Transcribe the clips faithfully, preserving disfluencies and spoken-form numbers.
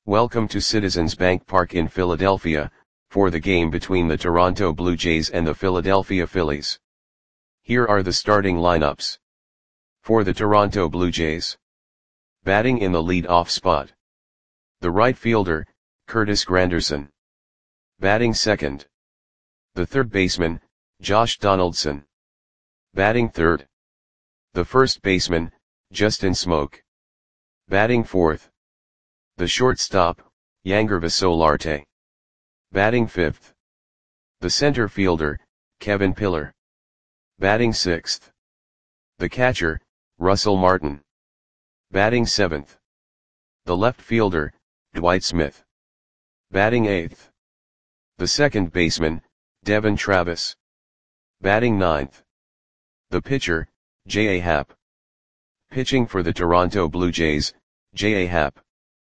Welcome to Citizens Bank Park in Philadelphia, for the game between the Toronto Blue Jays and the Philadelphia Phillies. Here are the starting lineups. For the Toronto Blue Jays. Batting in the lead-off spot. The right fielder, Curtis Granderson. Batting second. The third baseman, Josh Donaldson. Batting third. The first baseman, Justin Smoak. Batting fourth. The shortstop, Yangervis Solarte. Batting fifth. The center fielder, Kevin Pillar. Batting sixth. The catcher, Russell Martin. Batting seventh. The left fielder, Dwight Smith. Batting eighth. The second baseman, Devon Travis. Batting ninth. The pitcher, J A. Happ. Pitching for the Toronto Blue Jays, J A. Happ.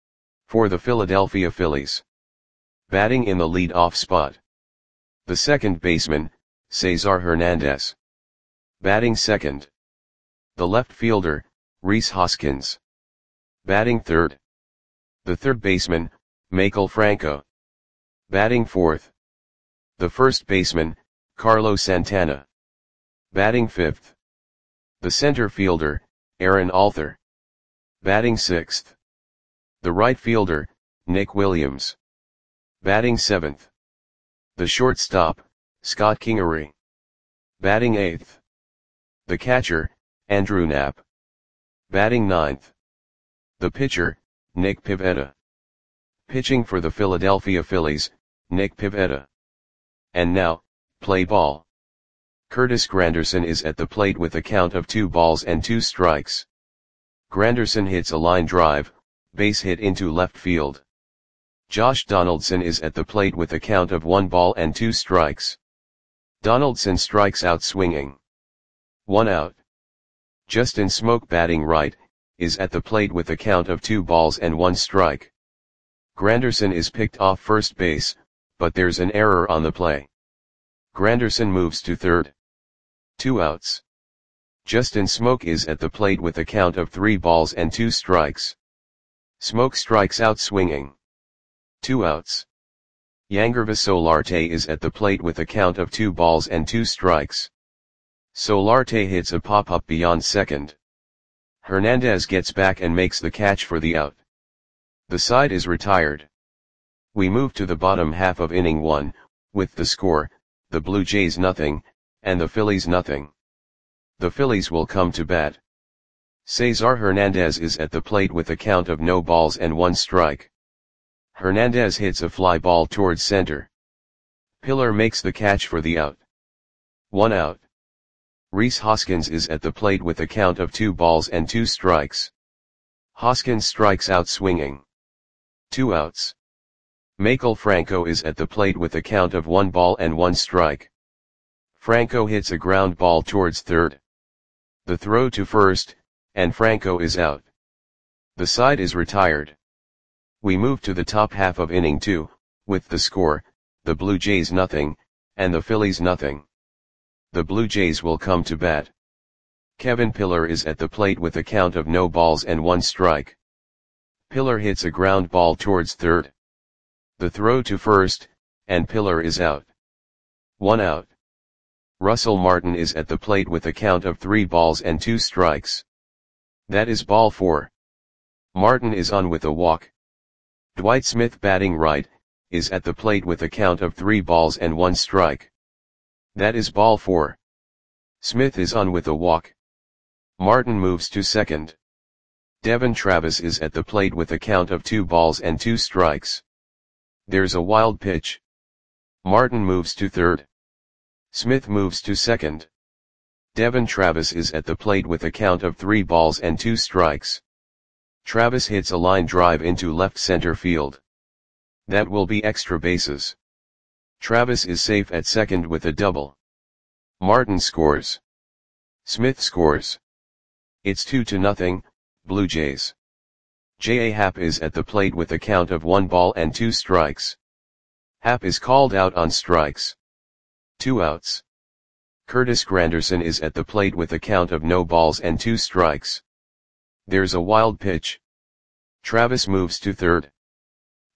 For the Philadelphia Phillies. Batting in the lead-off spot. The second baseman, Cesar Hernandez. Batting second. The left fielder, Rhys Hoskins. Batting third. The third baseman, Maikel Franco. Batting fourth. The first baseman, Carlos Santana. Batting fifth. The center fielder, Aaron Alther. Batting sixth. The right fielder, Nick Williams. Batting seventh. The shortstop, Scott Kingery. Batting eighth. The catcher, Andrew Knapp. Batting ninth. The pitcher, Nick Pivetta. Pitching for the Philadelphia Phillies, Nick Pivetta. And now, play ball. Curtis Granderson is at the plate with a count of two balls and two strikes. Granderson hits a line drive, base hit into left field. Josh Donaldson is at the plate with a count of one ball and two strikes. Donaldson strikes out swinging. One out. Justin Smoak, batting right, is at the plate with a count of two balls and one strike. Granderson is picked off first base, but there's an error on the play. Granderson moves to third. Two outs. Justin Smoak is at the plate with a count of three balls and two strikes. Smoak strikes out swinging. Two outs. Yangervis Solarte is at the plate with a count of two balls and two strikes. Solarte hits a pop-up beyond second. Hernandez gets back and makes the catch for the out. The side is retired. We move to the bottom half of inning one, with the score, the Blue Jays nothing, and the Phillies nothing. The Phillies will come to bat. Cesar Hernandez is at the plate with a count of no balls and one strike. Hernandez hits a fly ball towards center. Pillar makes the catch for the out. One out. Rhys Hoskins is at the plate with a count of two balls and two strikes. Hoskins strikes out swinging. Two outs. Maikel Franco is at the plate with a count of one ball and one strike. Franco hits a ground ball towards third. The throw to first, and Franco is out. The side is retired. We move to the top half of inning two, with the score, the Blue Jays nothing, and the Phillies nothing. The Blue Jays will come to bat. Kevin Pillar is at the plate with a count of no balls and one strike. Pillar hits a ground ball towards third. The throw to first, and Pillar is out. One out. Russell Martin is at the plate with a count of three balls and two strikes. That is ball four. Martin is on with a walk. Dwight Smith, batting right, is at the plate with a count of three balls and one strike. That is ball four. Smith is on with a walk. Martin moves to second. Devon Travis is at the plate with a count of two balls and two strikes. There's a wild pitch. Martin moves to third. Smith moves to second. Devon Travis is at the plate with a count of three balls and two strikes. Travis hits a line drive into left center field. That will be extra bases. Travis is safe at second with a double. Martin scores. Smith scores. It's two to nothing, Blue Jays. J A. Happ is at the plate with a count of one ball and two strikes. Happ is called out on strikes. Two outs. Curtis Granderson is at the plate with a count of no balls and two strikes. There's a wild pitch. Travis moves to third.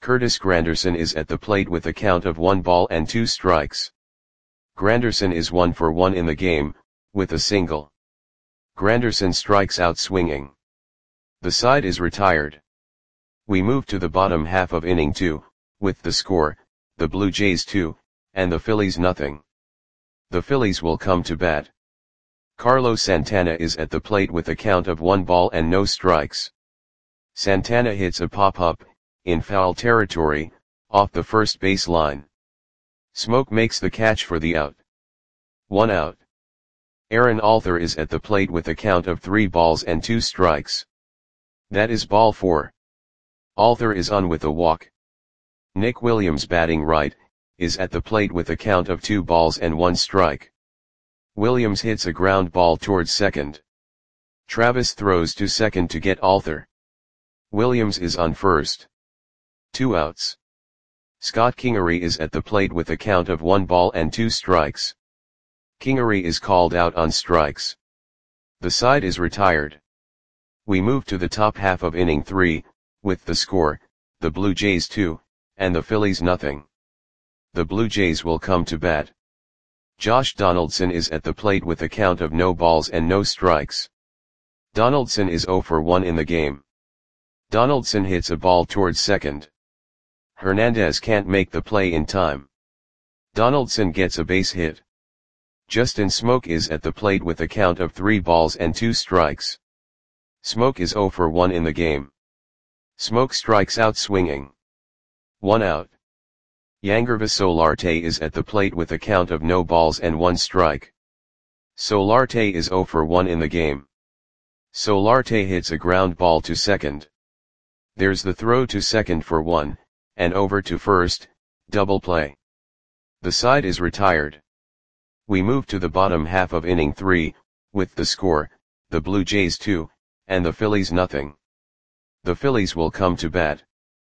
Curtis Granderson is at the plate with a count of one ball and two strikes. Granderson is one for one in the game, with a single. Granderson strikes out swinging. The side is retired. We move to the bottom half of inning two, with the score, the Blue Jays two, and the Phillies nothing. The Phillies will come to bat. Carlos Santana is at the plate with a count of one ball and no strikes. Santana hits a pop-up, in foul territory, off the first base line. Smoke makes the catch for the out. One out. Aaron Alther is at the plate with a count of three balls and two strikes. That is ball four. Alther is on with a walk. Nick Williams, batting right, is at the plate with a count of two balls and one strike. Williams hits a ground ball towards second. Travis throws to second to get Alther. Williams is on first. Two outs. Scott Kingery is at the plate with a count of one ball and two strikes. Kingery is called out on strikes. The side is retired. We move to the top half of inning three, with the score, the Blue Jays two, and the Phillies nothing. The Blue Jays will come to bat. Josh Donaldson is at the plate with a count of no balls and no strikes. Donaldson is zero for one in the game. Donaldson hits a ball towards second. Hernandez can't make the play in time. Donaldson gets a base hit. Justin Smoke is at the plate with a count of three balls and two strikes. Smoke is zero for one in the game. Smoke strikes out swinging. One out. Yangervis Solarte is at the plate with a count of no balls and one strike. Solarte is zero for one in the game. Solarte hits a ground ball to second. There's the throw to second for one, and over to first, double play. The side is retired. We move to the bottom half of inning three, with the score, the Blue Jays two, and the Phillies nothing. The Phillies will come to bat.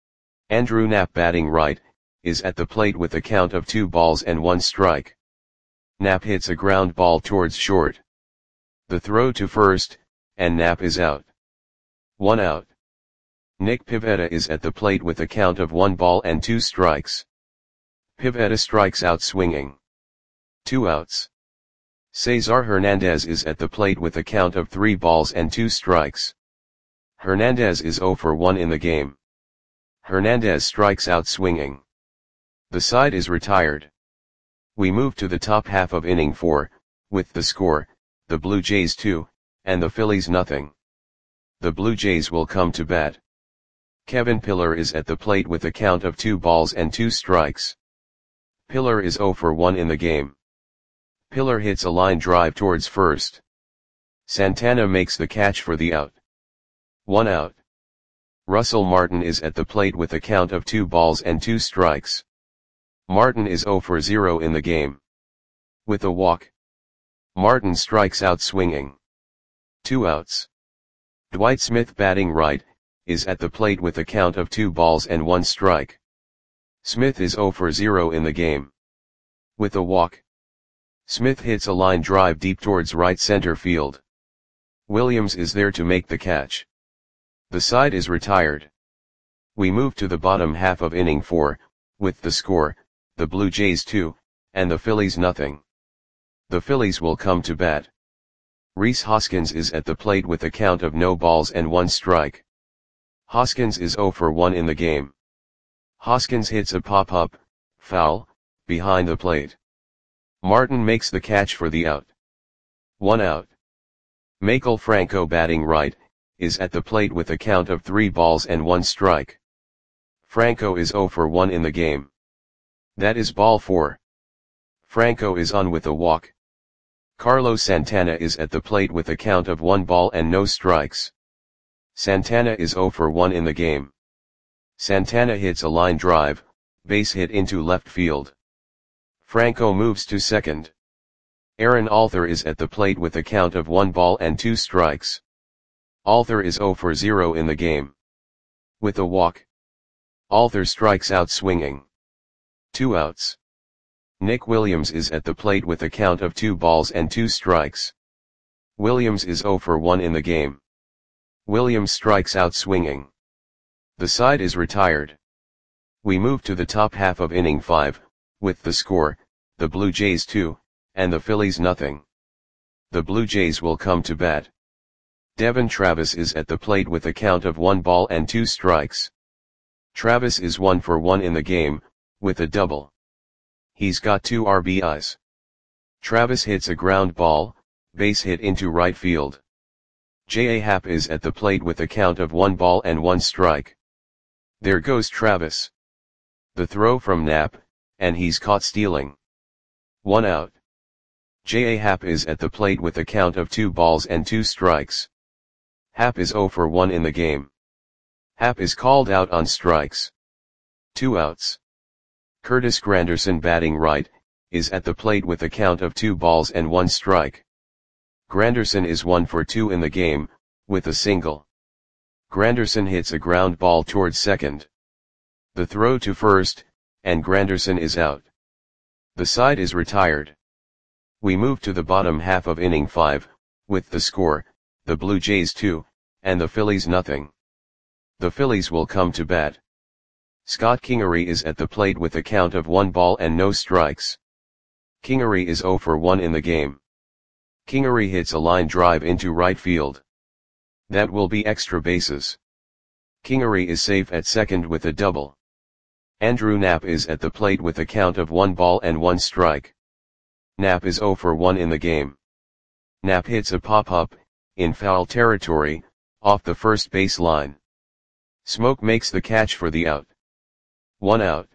Andrew Knapp, batting right, is at the plate with a count of two balls and one strike. Knapp hits a ground ball towards short. The throw to first, and Knapp is out. One out. Nick Pivetta is at the plate with a count of one ball and two strikes. Pivetta strikes out swinging. Two outs. Cesar Hernandez is at the plate with a count of three balls and two strikes. Hernandez is zero for one in the game. Hernandez strikes out swinging. The side is retired. We move to the top half of inning four, with the score, the Blue Jays two, and the Phillies nothing. The Blue Jays will come to bat. Kevin Pillar is at the plate with a count of two balls and two strikes. Pillar is zero for one in the game. Pillar hits a line drive towards first. Santana makes the catch for the out. One out. Russell Martin is at the plate with a count of two balls and two strikes. Martin is zero for zero in the game. With a walk. Martin strikes out swinging. Two outs. Dwight Smith, batting right, is at the plate with a count of two balls and one strike. Smith is zero for zero in the game. With a walk. Smith hits a line drive deep towards right center field. Williams is there to make the catch. The side is retired. We move to the bottom half of inning four, with the score, the Blue Jays two, and the Phillies nothing. The Phillies will come to bat. Rhys Hoskins is at the plate with a count of no balls and one strike. Hoskins is zero for one in the game. Hoskins hits a pop-up, foul, behind the plate. Martin makes the catch for the out. One out. Maikel Franco, batting right, is at the plate with a count of three balls and one strike. Franco is zero for one in the game. That is ball four. Franco is on with a walk. Carlos Santana is at the plate with a count of one ball and no strikes. Santana is zero for one in the game. Santana hits a line drive, base hit into left field. Franco moves to second. Aaron Alther is at the plate with a count of one ball and two strikes. Alther is zero for zero in the game. With a walk. Alther strikes out swinging. Two outs. Nick Williams is at the plate with a count of two balls and two strikes. Williams is zero for one in the game. Williams strikes out swinging. The side is retired. We move to the top half of inning five, with the score, the Blue Jays two, and the Phillies nothing. The Blue Jays will come to bat. Devon Travis is at the plate with a count of one ball and two strikes. Travis is one for one in the game, with a double. He's got two R B Is. Travis hits a ground ball, base hit into right field. J A. Happ is at the plate with a count of one ball and one strike. There goes Travis. The throw from Knapp, and he's caught stealing. One out. J A. Happ is at the plate with a count of two balls and two strikes. Happ is zero for one in the game. Happ is called out on strikes. Two outs. Curtis Granderson, batting right, is at the plate with a count of two balls and one strike. Granderson is one for two in the game, with a single. Granderson hits a ground ball towards second. The throw to first, and Granderson is out. The side is retired. We move to the bottom half of inning five, with the score, the Blue Jays two, and the Phillies nothing. The Phillies will come to bat. Scott Kingery is at the plate with a count of one ball and no strikes. Kingery is zero for one in the game. Kingery hits a line drive into right field. That will be extra bases. Kingery is safe at second with a double. Andrew Knapp is at the plate with a count of one ball and one strike. Knapp is zero for one in the game. Knapp hits a pop-up, in foul territory, off the first base line. Smoke makes the catch for the out. One out.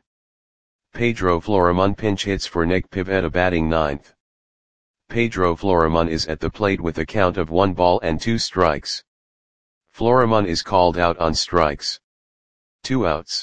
Pedro Florimon pinch hits for Nick Pivetta, batting ninth. Pedro Florimon is at the plate with a count of one ball and two strikes. Florimon is called out on strikes. Two outs.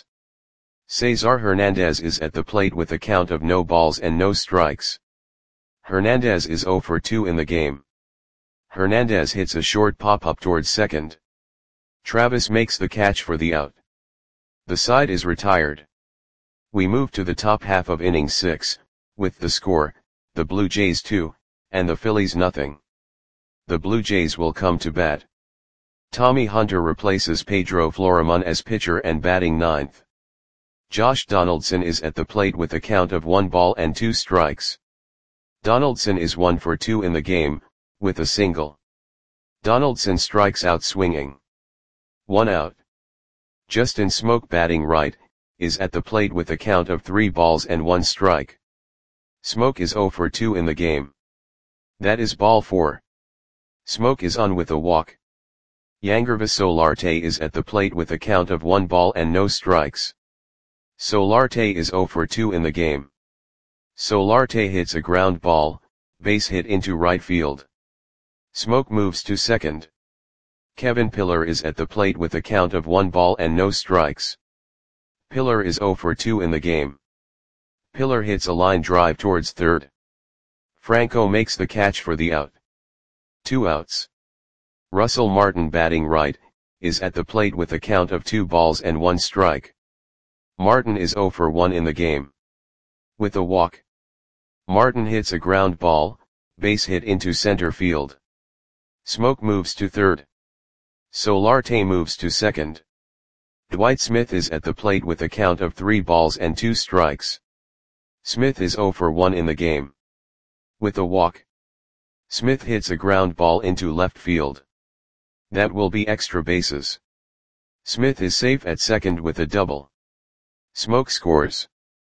Cesar Hernandez is at the plate with a count of no balls and no strikes. Hernandez is zero for two in the game. Hernandez hits a short pop-up towards second. Travis makes the catch for the out. The side is retired. We move to the top half of inning six, with the score, the Blue Jays two, and the Phillies nothing. The Blue Jays will come to bat. Tommy Hunter replaces Pedro Florimon as pitcher and batting ninth. Josh Donaldson is at the plate with a count of one ball and two strikes. Donaldson is one for two in the game, with a single. Donaldson strikes out swinging. One out. Justin Smoke, batting right, is at the plate with a count of three balls and one strike. Smoke is zero for two in the game. That is ball four. Smoke is on with a walk. Yangervis Solarte is at the plate with a count of one ball and no strikes. Solarte is zero for two in the game. Solarte hits a ground ball, base hit into right field. Smoke moves to second. Kevin Pillar is at the plate with a count of one ball and no strikes. Pillar is zero for two in the game. Pillar hits a line drive towards third. Franco makes the catch for the out. Two outs. Russell Martin, batting right, is at the plate with a count of two balls and one strike. Martin is zero for one in the game. With a walk. Martin hits a ground ball, base hit into center field. Smoke moves to third. Solarte moves to second. Dwight Smith is at the plate with a count of three balls and two strikes. Smith is zero for one in the game. With a walk. Smith hits a ground ball into left field. That will be extra bases. Smith is safe at second with a double. Smoke scores.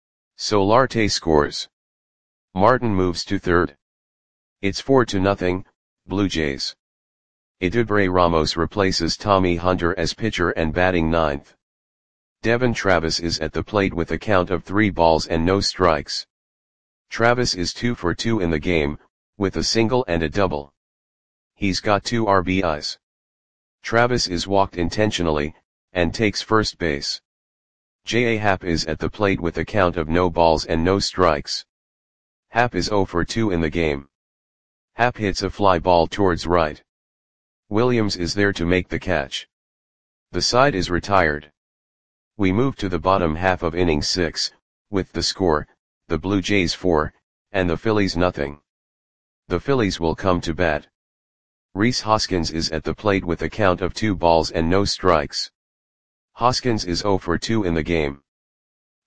Solarte scores. Martin moves to third. It's four to nothing, Blue Jays. Eduardo Ramos replaces Tommy Hunter as pitcher and batting ninth. Devon Travis is at the plate with a count of three balls and no strikes. Travis is two for two in the game, with a single and a double. He's got two R B Is. Travis is walked intentionally, and takes first base. J A. Happ is at the plate with a count of no balls and no strikes. Happ is zero for two in the game. Happ hits a fly ball towards right. Williams is there to make the catch. The side is retired. We move to the bottom half of inning six, with the score, the Blue Jays four, and the Phillies nothing. The Phillies will come to bat. Rhys Hoskins is at the plate with a count of two balls and no strikes. Hoskins is zero for two in the game.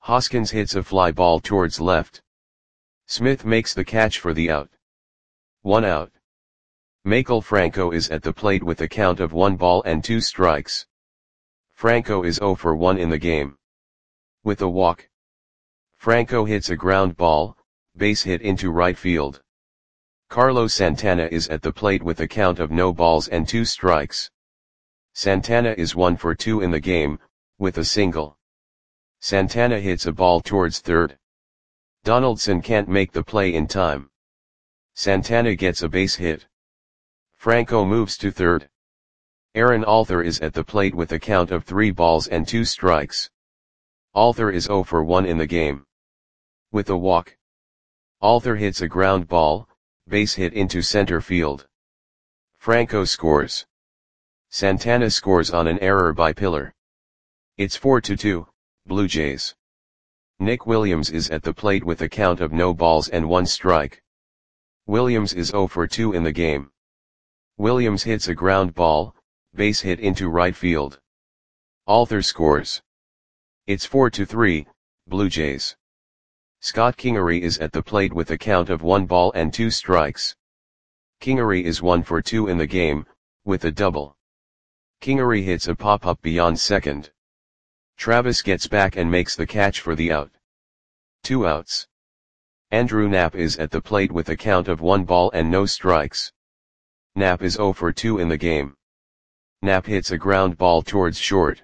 Hoskins hits a fly ball towards left. Smith makes the catch for the out. One out. Maikel Franco is at the plate with a count of one ball and two strikes. Franco is zero for one in the game. With a walk. Franco hits a ground ball, base hit into right field. Carlos Santana is at the plate with a count of no balls and two strikes. Santana is one for two in the game, with a single. Santana hits a ball towards third. Donaldson can't make the play in time. Santana gets a base hit. Franco moves to third. Aaron Alther is at the plate with a count of three balls and two strikes. Alther is zero for one in the game. With a walk. Alther hits a ground ball, base hit into center field. Franco scores. Santana scores on an error by Pillar. It's four to two, Blue Jays. Nick Williams is at the plate with a count of no balls and one strike. Williams is zero for two in the game. Williams hits a ground ball, base hit into right field. Alther scores. It's four to three, Blue Jays. Scott Kingery is at the plate with a count of one ball and two strikes. Kingery is one for two in the game, with a double. Kingery hits a pop-up beyond second. Travis gets back and makes the catch for the out. Two outs. Andrew Knapp is at the plate with a count of one ball and no strikes. Knapp is zero for two in the game. Knapp hits a ground ball towards short.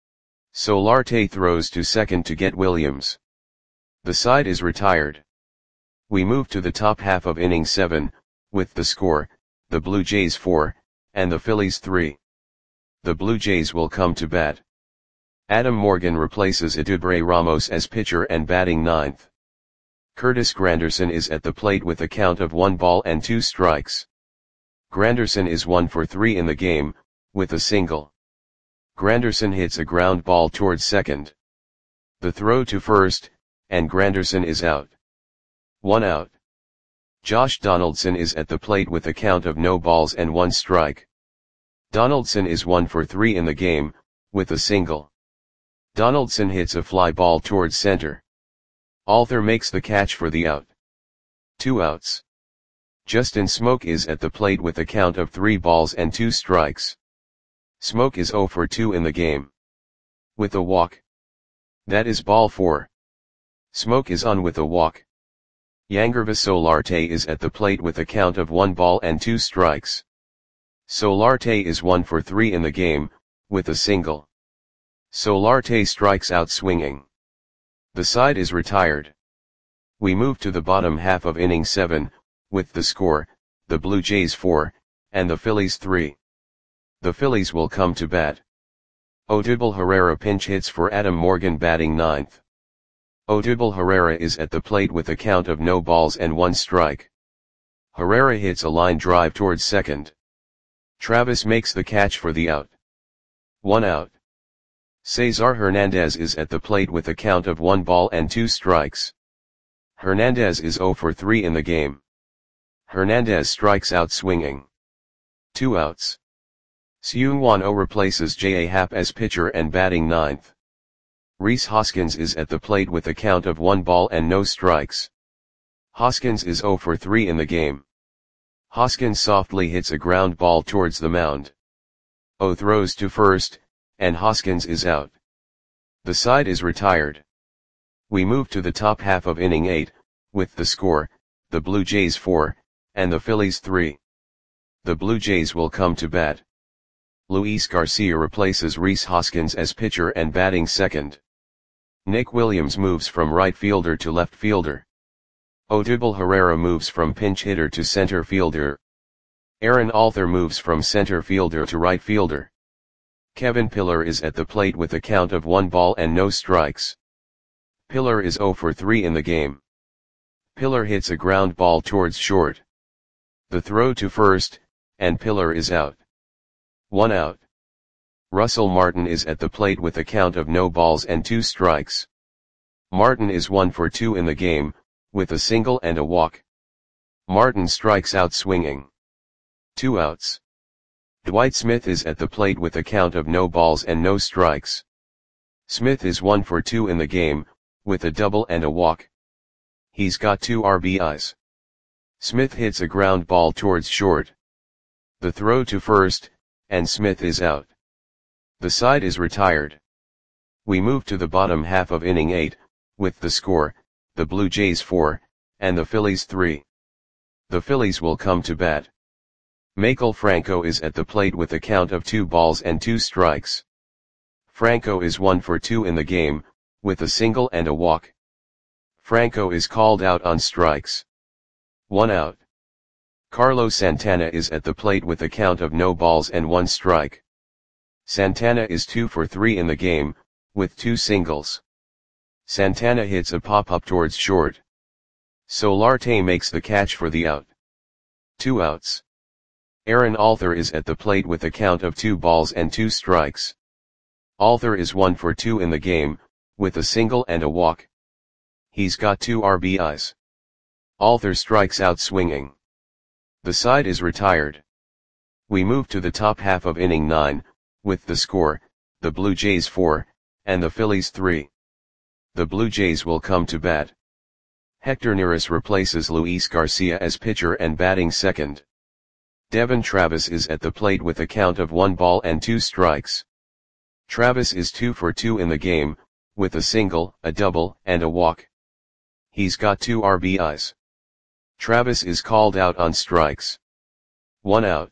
Solarte throws to second to get Williams. The side is retired. We move to the top half of inning seven, with the score, the Blue Jays four, and the Phillies three. The Blue Jays will come to bat. Adam Morgan replaces Eduardo Ramos as pitcher and batting ninth. Curtis Granderson is at the plate with a count of one ball and two strikes. Granderson is one for three in the game, with a single. Granderson hits a ground ball towards second. The throw to first, and Granderson is out. One out. Josh Donaldson is at the plate with a count of no balls and one strike. Donaldson is one for three in the game, with a single. Donaldson hits a fly ball towards center. Alther makes the catch for the out. Two outs. Justin Smoke is at the plate with a count of three balls and two strikes. Smoke is zero for two in the game. With a walk. That is ball four. Smoke is on with a walk. Yangervis Solarte is at the plate with a count of one ball and two strikes. Solarte is one for three in the game, with a single. Solarte strikes out swinging. The side is retired. We move to the bottom half of inning seven, with the score, the Blue Jays four, and the Phillies three. The Phillies will come to bat. Odubel Herrera pinch hits for Adam Morgan batting ninth. Odubel Herrera is at the plate with a count of no balls and one strike. Herrera hits a line drive towards second. Travis makes the catch for the out. One out. Cesar Hernandez is at the plate with a count of one ball and two strikes. Hernandez is zero for three in the game. Hernandez strikes out swinging. Two outs. Seung-Won Oh replaces J A. Happ as pitcher and batting ninth. Rhys Hoskins is at the plate with a count of one ball and no strikes. Hoskins is zero for three in the game. Hoskins softly hits a ground ball towards the mound. Oh throws to first, and Hoskins is out. The side is retired. We move to the top half of inning eight, with the score, the Blue Jays four, and the Phillies three. The Blue Jays will come to bat. Luis Garcia replaces Rhys Hoskins as pitcher and batting second. Nick Williams moves from right fielder to left fielder. Odubel Herrera moves from pinch hitter to center fielder. Aaron Alther moves from center fielder to right fielder. Kevin Pillar is at the plate with a count of one ball and no strikes. Pillar is zero for three in the game. Pillar hits a ground ball towards short. The throw to first, and Pillar is out. One out. Russell Martin is at the plate with a count of no balls and two strikes. Martin is one for two in the game, with a single and a walk. Martin strikes out swinging. Two outs. Dwight Smith is at the plate with a count of no balls and no strikes. Smith is one for two in the game, with a double and a walk. He's got two R B Is. Smith hits a ground ball towards short. The throw to first, and Smith is out. The side is retired. We move to the bottom half of inning eight, with the score, the Blue Jays four, and the Phillies three. The Phillies will come to bat. Maikel Franco is at the plate with a count of two balls and two strikes. Franco is one for two in the game, with a single and a walk. Franco is called out on strikes. One out. Carlos Santana is at the plate with a count of no balls and one strike. Santana is two for three in the game, with two singles. Santana hits a pop-up towards short. Solarte makes the catch for the out. Two outs. Aaron Altherr is at the plate with a count of two balls and two strikes. Altherr is one for two in the game, with a single and a walk. He's got two R B Is. Altherr strikes out swinging. The side is retired. We move to the top half of inning nine, with the score, the Blue Jays four, and the Phillies three. The Blue Jays will come to bat. Hector Neris replaces Luis Garcia as pitcher and batting second. Devon Travis is at the plate with a count of one ball and two strikes. Travis is two for two in the game, with a single, a double, and a walk. He's got two R B Is. Travis is called out on strikes. One out.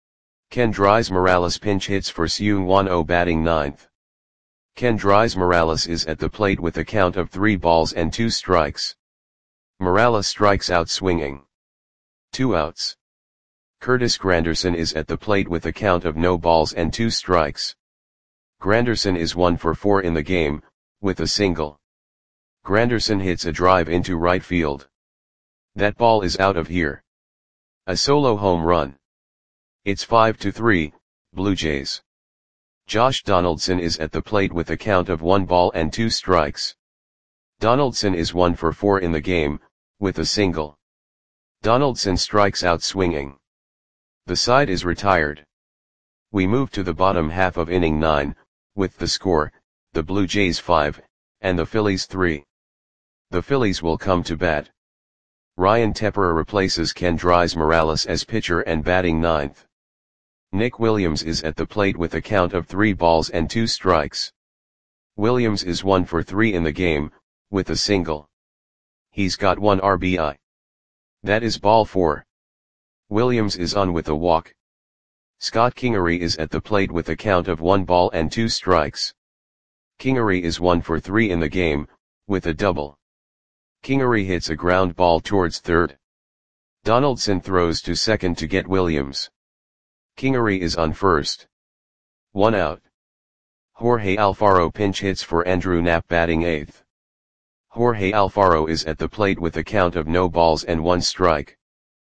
Kendrys Morales pinch hits for Seung Won Oh batting ninth. Kendrys Morales is at the plate with a count of three balls and two strikes. Morales strikes out swinging. Two outs. Curtis Granderson is at the plate with a count of no balls and two strikes. Granderson is one for four in the game, with a single. Granderson hits a drive into right field. That ball is out of here. A solo home run. It's five to three, Blue Jays. Josh Donaldson is at the plate with a count of one ball and two strikes. Donaldson is one for four in the game, with a single. Donaldson strikes out swinging. The side is retired. We move to the bottom half of inning nine, with the score, the Blue Jays five, and the Phillies three. The Phillies will come to bat. Ryan Tepera replaces Kendrys Morales as pitcher and batting ninth. Nick Williams is at the plate with a count of three balls and two strikes. Williams is one for three in the game, with a single. He's got one R B I. That is ball four. Williams is on with a walk. Scott Kingery is at the plate with a count of one ball and two strikes. Kingery is one for three in the game, with a double. Kingery hits a ground ball towards third. Donaldson throws to second to get Williams. Kingery is on first. One out. Jorge Alfaro pinch hits for Andrew Knapp batting eighth. Jorge Alfaro is at the plate with a count of no balls and one strike.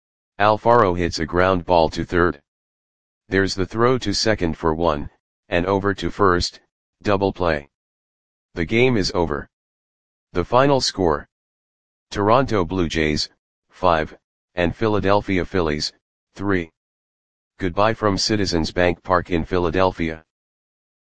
Alfaro hits a ground ball to third. There's the throw to second for one, and over to first, double play. The game is over. The final score: Toronto Blue Jays, five, and Philadelphia Phillies, three. Goodbye from Citizens Bank Park in Philadelphia.